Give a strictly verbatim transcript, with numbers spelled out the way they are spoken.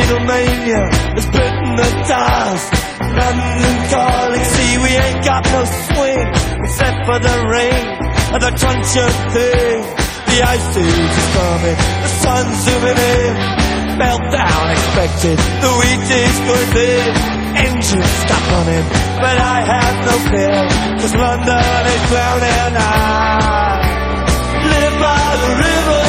Beatlemania has bitten the dust. London calling, see we ain't got no swing except for the rain and the crunch of thing. The ice age is coming, the sun's zooming in. Meltdown expected, the wheat is going in. Engines stop running, but I have no fear, 'cause London is drowning. I live by the river